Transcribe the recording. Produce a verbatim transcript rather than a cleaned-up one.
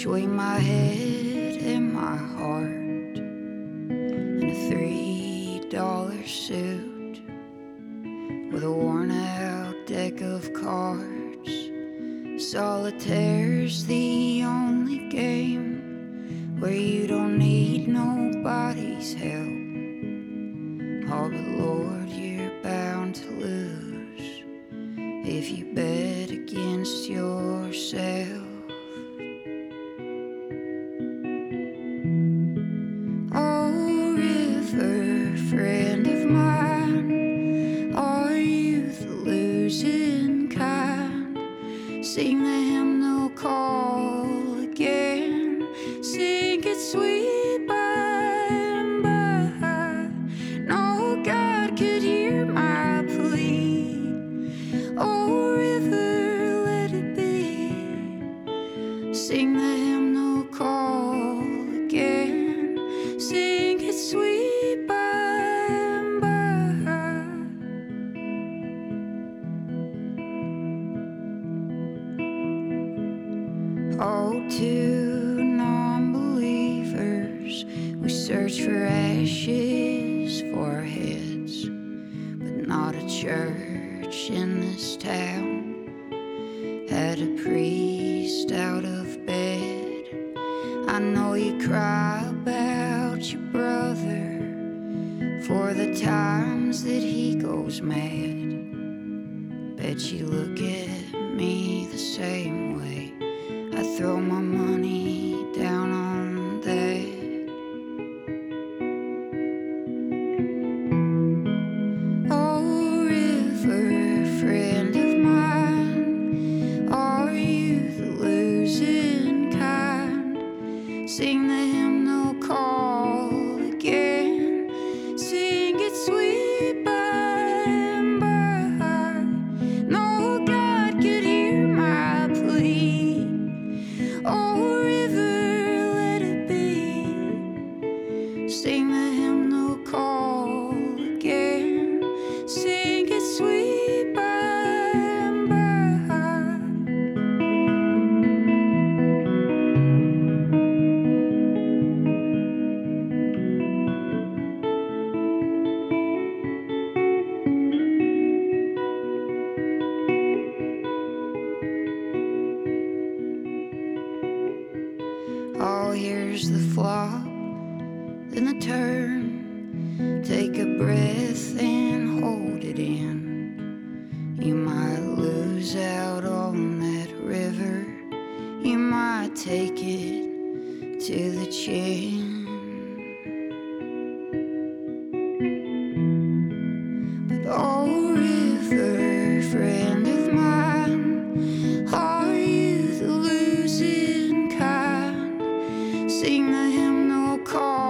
between my head and my heart, in a three dollar suit with a worn out deck of cards. Solitaire's the only game where you don't need nobody's help. Oh, but Lord, you're bound to lose if you bet against yourself. Oh, river, friend of mine, are you the losing kind? Sing the hymnal call again, sing it sweet by and by. No God could hear my plea. Oh, river, let it be. Sing the hymnal call again, sing it sweet by and by. Oh, to non-believers, we search for ashes for our heads, but not a church in this town had a priest out of bed. I know you cry about your brother for the times that he goes mad. Bet you look at me the same way. I throw my money down on that. Oh, river, friend of mine, are you the losing kind? Sing the hymnal call again, sing it sweet by and by. No God could hear my plea. Oh, river, let it be. Sing the hymnal call again, sing it sweet by and by. Oh, here's the flop, then the turn. Take a breath and hold it in. You might lose out on that river, you might take it to the chin. But oh, river, friend of mine, are you the losing kind? Sing the hymnal call